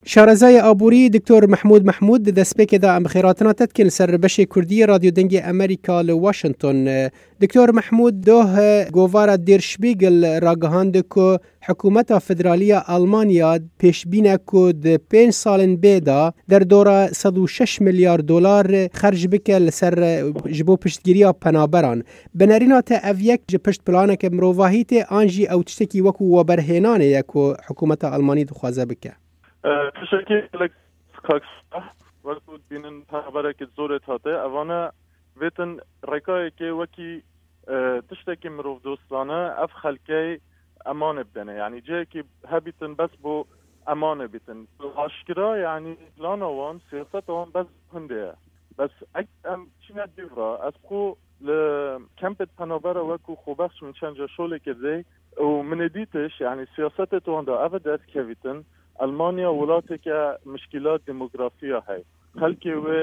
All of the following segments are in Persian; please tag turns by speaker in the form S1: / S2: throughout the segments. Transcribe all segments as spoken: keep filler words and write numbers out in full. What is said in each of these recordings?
S1: شارزای آبوری دکتر محمود محمود دسپیک دا ام خیراتنا تدکن سر بش کردی رادیو دنگی امریکا لواشنطن. دکتر محمود دوه گوارا دیرشبیگل راگهاند که حکومت فدرالی آلمانیا پیش بینه که ده پنج سالن بیدا در دورا صد و شش میلیارد دلار خرج بکل سر جبو پشتگیری پنابران. بنرینات اویک جه پشت پلانه که مروواهیت آنجی او تشتکی وکو و برهنانه یکو حکومت آلمانی دخوازه بکه.
S2: تشکیل کاکسه وقتی بینن پنابره که زورت هاته اوانه ویتن رکایی که وکی تشتکی مروف دوستانه اف خلکی امان بدنه یعنی جایی که هبیتن بس بو امان بیتن آشکرا یعنی پلان وان سیاست وان بس هنده بس اگه چی ندیورا از خو لکمپت پنابره وکو خوبخش من چند جا شوله کرده و من دیتش یعنی سیاست توان دا افدت که ألمانيا ولاتك مشكلات ديموغرافية هاي خلكي و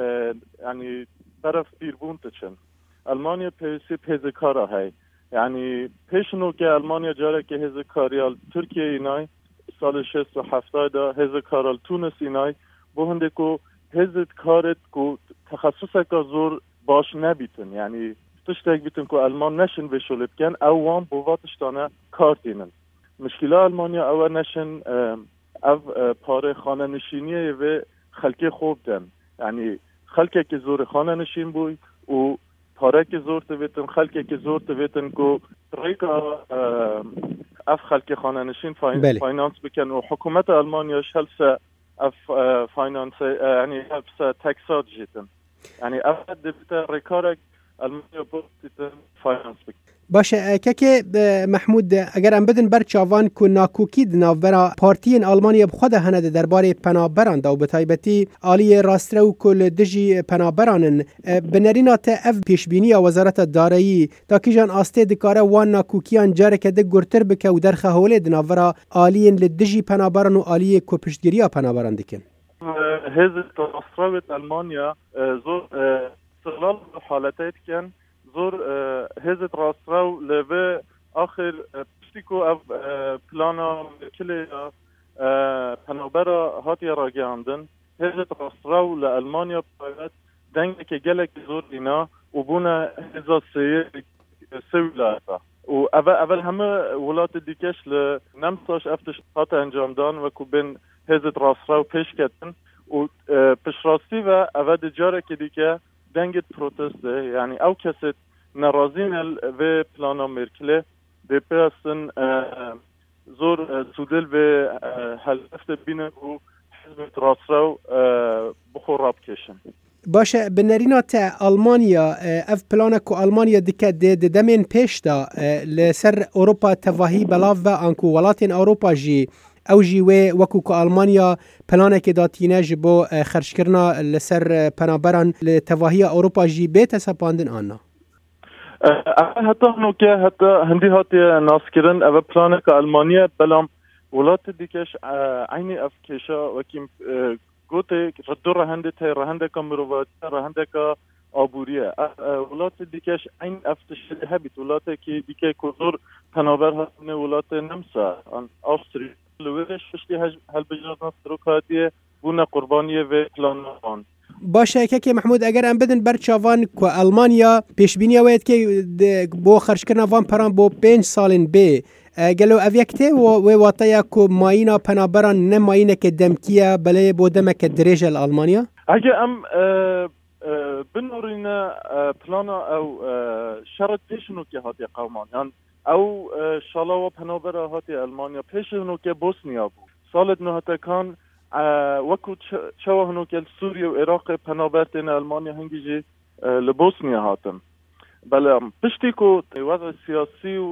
S2: يعني طرف بيربون تشن ألمانيا بيسي بهزكارا هاي يعني بيشنو كي ألمانيا جارة كي هزكاريال تركيا إناي سال شست و هفته دا هزكارال تونس إناي بو هندكو هزكارت كو تخصصك زور باش نبيتن يعني تشتاك بيتن كو ألمان نشن بشولي بكن أوان بواتشتانا كارتينن مشكلة ألمانيا أول نشن او پاره خانه نشینیه و خلک خوب دن یعنی خلک که زور خانه نشین بوی و پاره که زور تویتن خلک که زور تویتن که ریکا اف خلک خانه نشین فاینانس بکن و حکومت آلمانیا شلسه اف فاینانس یعنی اف تکسات جیتن یعنی اف دبیتا ریکارک آلمانیا بودتن فاینانس بکن.
S1: باشه که محمود اگر ام بدن بر چاوان کو ناکوکی دناورا پارتین آلمانیا بخود هنده درباره پنابران دا و بتایبتی آلی راسترو کل دجی پنابرانن بنرینات اف پیشبینی وزارت دارایی تا که جان آسته دکاره وان ناکوکیان جاره که ده گرتر بکه و در خهوله دناورا آلین لدجی پنابران و آلی کو پشتگیری پنابران دکن.
S2: هزت راستروت آلمانیا زور استغلال حالتایت کن زور هزت راسترو لبه آخر پشتیکو اف پلانا کلی پنابرا هاتی راگیاندن هزت راسترو لألمانیا باید دنگه که گلک زور اینا و بونه هزت سیه سویلاتا و اول اول همه ولات دیکش لنمساش افتش هات انجام دان و که بین هزت راسترو پیش کتن و پشراستی و اول جاره که دیگه دنگت پروتسته یعنی او کسی نرازین و پلانا مرکله به پیستن زور سودل و حلفت بینه و حزب راسترو بخوراب کشن.
S1: باشه بنرینات آلمانیا اف پلانا کو آلمانیا دکه ده دمین پیش دا لسر اروپا تواهی بلاو و انکو ولاتین اروپا جی او جی و وکو کو آلمانیا پلانا که داتینه جبو خرج کرنا لسر پنابران لتواهی اروپا جی بیت سپاندن آنا.
S2: حتی هنو که حتی هندی هاتی ناس کرن او پلانا که آلمانیا بلام ولات دیکش عینی اف کشا وکیم گوته ردو رهنده تی رهنده که مروات رهنده که آبوریه ولات دیکش عین افتش هبیت ولات که دیکه کزور پنابر هستنه ولات نمسا آستری لویش فشتی هل بجاز نصرو کاتیه بونه قربانیه و پلانان.
S1: باشه که محمود اگر ام بدن برچاوان کو آلمانیا پیشبینی وید که بو خرج کردن وان پران بو پنج سالن بی گلو اویکته و واتایا کو ماینا پنابران نه ماینا که دمکیه بله بو دمک دریجل آلمانیا
S2: اگه ام بنورینا پلانا او شرط پیشنو که هاتی قومان یعنی او شالا و پنابر هاتی آلمانیا پیشنو که بوسنیا بود سالت نهتا کان وکو چوا هنو که سوریا و عراق پنابرتین آلمانیا هنگی جی لبوسنیا هاتم بله پشتی که وضع سیاسی و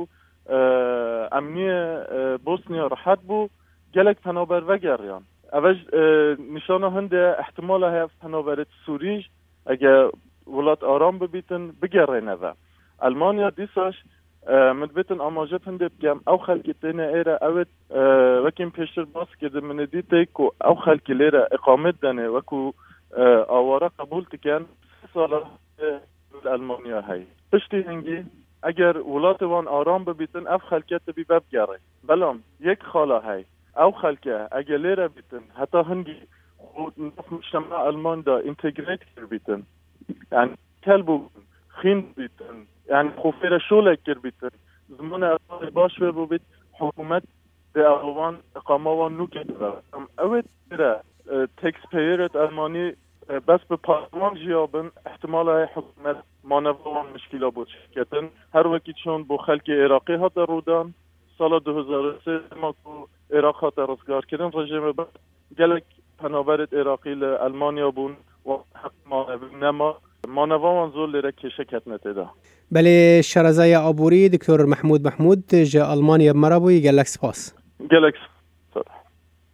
S2: امنی بوسنیا راحت بو گلک پنابر وگریان اوش نشانه هنده احتمال هف پنابرت سوریج اگه ولات آرام ببیتن بگره نوه آلمانیا دیساش مدبتن آماجه هنده بگم او خلکی تینه ایره اوید وکیم پیشتر باس کده من دیته که او خلکی لیره اقامت دنه وکو آواره قبول تکن سی ساله آلمانیا های پشتی هنگی اگر ولات وان آرام ببیتن اف خلکت بی بب گره بلام یک خاله های او خلکه اگه لیره بیتن حتی هنگی خود نف مجتمع آلمان دا انتگریت کر بیتن یعنی کل بو خین بیتن یعنی خوفیر شولک کر بیتن زمان اصلا باش بو بیت حکومت ده اوان اقامه وان نو کده اوید دیره تکس پیرت آلمانی بس به پارلمان جیابن احتمال های حکومت مانوان مشکلا بود شکتن هر وکی چون بو خلک عراقی ها در رودان سال دو هزار و سه ما تو عراق ها در رزگار کردن رژیم بعد گلک پنابرد عراقی لألمانیا بون و حق مانوان نما مانوان زول لیره کشه کتنته ده
S1: بله شرزای عبوری دکتر محمود محمود جا آلمانیا مرابوی گلک سپاس
S2: گلک